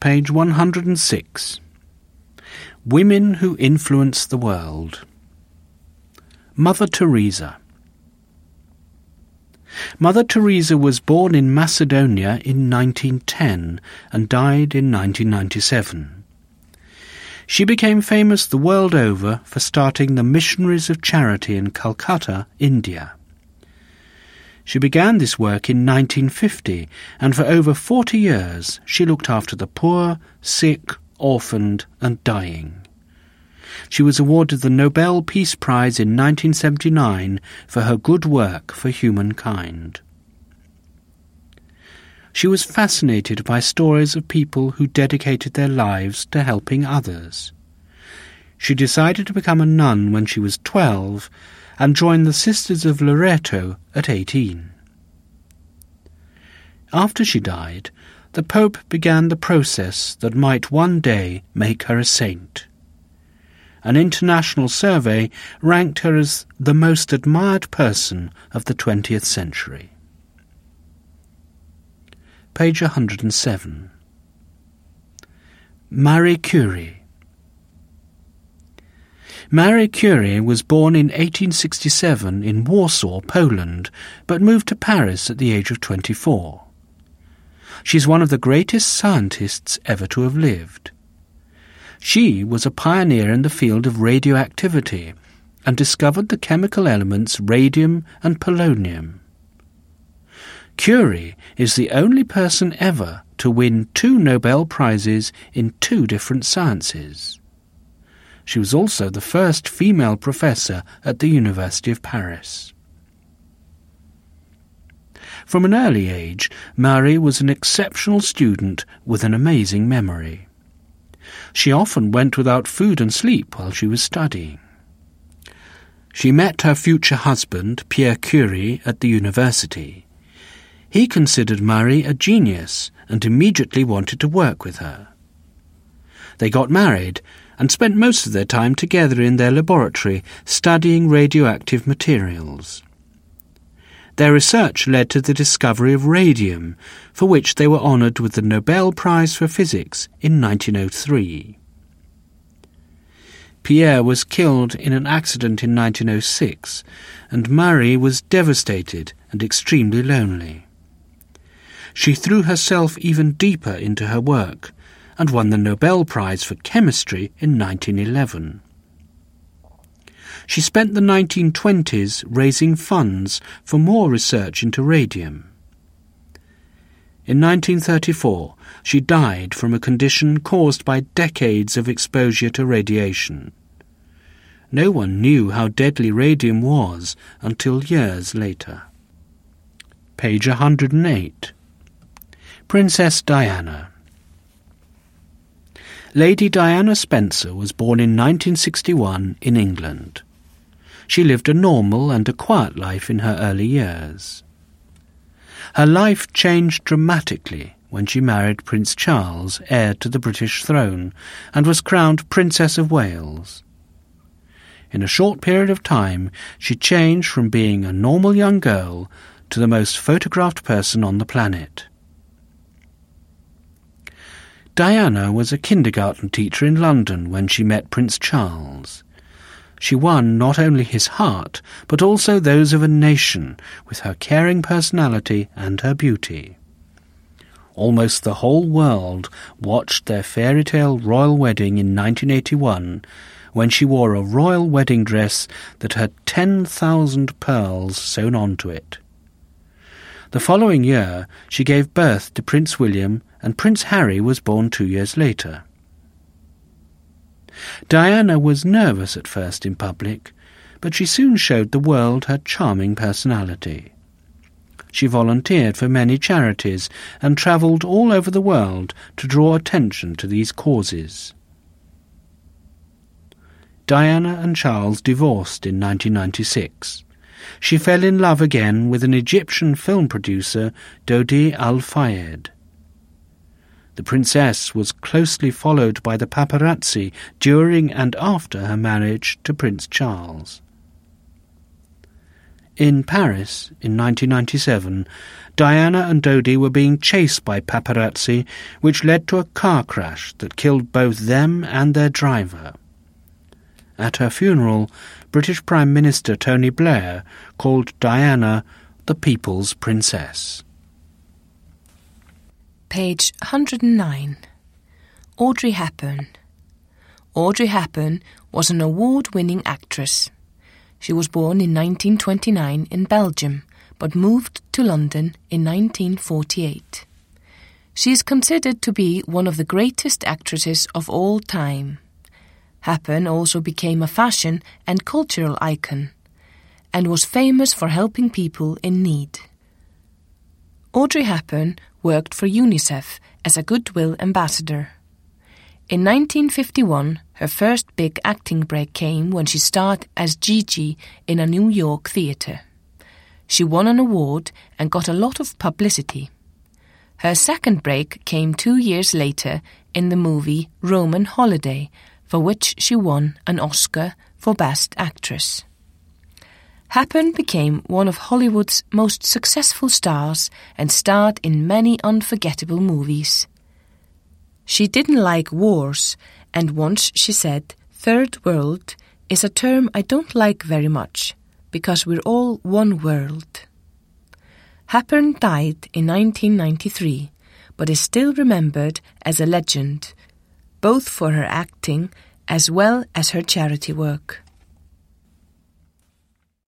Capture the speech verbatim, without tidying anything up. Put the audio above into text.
page one hundred six. Women who influence the world. Mother Teresa. Mother Teresa was born in Macedonia in nineteen ten and died in nineteen ninety-seven. She became famous the world over for starting the Missionaries of Charity in Calcutta, India. She began this work in nineteen fifty, and for over forty years she looked after the poor, sick, orphaned, and dying. She was awarded the Nobel Peace Prize in nineteen seventy-nine for her good work for humankind. She was fascinated by stories of people who dedicated their lives to helping others. She decided to become a nun when she was twelve and joined the Sisters of Loreto at eighteen. After she died, the Pope began the process that might one day make her a saint. An international survey ranked her as the most admired person of the twentieth century. Page one hundred seven. Marie Curie. Marie Curie was born in eighteen sixty-seven in Warsaw, Poland, but moved to Paris at the age of twenty-four. She's one of the greatest scientists ever to have lived. She was a pioneer in the field of radioactivity and discovered the chemical elements radium and polonium. Curie is the only person ever to win two Nobel Prizes in two different sciences. She was also the first female professor at the University of Paris. From an early age, Marie was an exceptional student with an amazing memory. She often went without food and sleep while she was studying. She met her future husband, Pierre Curie, at the university. He considered Marie a genius and immediately wanted to work with her. They got married and spent most of their time together in their laboratory studying radioactive materials. Their research led to the discovery of radium, for which they were honoured with the Nobel Prize for Physics in nineteen oh three. Pierre was killed in an accident in nineteen oh six, and Marie was devastated and extremely lonely. She threw herself even deeper into her work and won the Nobel Prize for Chemistry in nineteen eleven. She spent the nineteen twenties raising funds for more research into radium. In nineteen thirty-four, she died from a condition caused by decades of exposure to radiation. No one knew how deadly radium was until years later. Page one hundred eight. Princess Diana. Lady Diana Spencer was born in nineteen sixty-one in England. She lived a normal and a quiet life in her early years. Her life changed dramatically when she married Prince Charles, heir to the British throne, and was crowned Princess of Wales. In a short period of time, she changed from being a normal young girl to the most photographed person on the planet. Diana was a kindergarten teacher in London when she met Prince Charles. She won not only his heart, but also those of a nation with her caring personality and her beauty. Almost the whole world watched their fairy-tale royal wedding in nineteen eighty-one, when she wore a royal wedding dress that had ten thousand pearls sewn onto it. The following year, she gave birth to Prince William, and Prince Harry was born two years later. Diana was nervous at first in public, but she soon showed the world her charming personality. She volunteered for many charities and travelled all over the world to draw attention to these causes. Diana and Charles divorced in nineteen ninety-six. She fell in love again with an Egyptian film producer, Dodi Al-Fayed. The princess was closely followed by the paparazzi during and after her marriage to Prince Charles. In Paris, in nineteen ninety-seven, Diana and Dodi were being chased by paparazzi, which led to a car crash that killed both them and their driver. At her funeral, British Prime Minister Tony Blair called Diana the People's Princess. Page one hundred nine. Audrey Hepburn. Audrey Hepburn was an award-winning actress. She was born in nineteen twenty-nine in Belgium, but moved to London in nineteen forty-eight. She is considered to be one of the greatest actresses of all time. Hepburn also became a fashion and cultural icon, and was famous for helping people in need. Audrey Hepburn worked for UNICEF as a goodwill ambassador. In nineteen fifty-one, her first big acting break came when she starred as Gigi in a New York theatre. She won an award and got a lot of publicity. Her second break came two years later in the movie Roman Holiday, for which she won an Oscar for Best Actress. Hepburn became one of Hollywood's most successful stars and starred in many unforgettable movies. She didn't like wars, and once she said, "Third world is a term I don't like very much, because we're all one world." Hepburn died in nineteen ninety-three, but is still remembered as a legend, both for her acting as well as her charity work.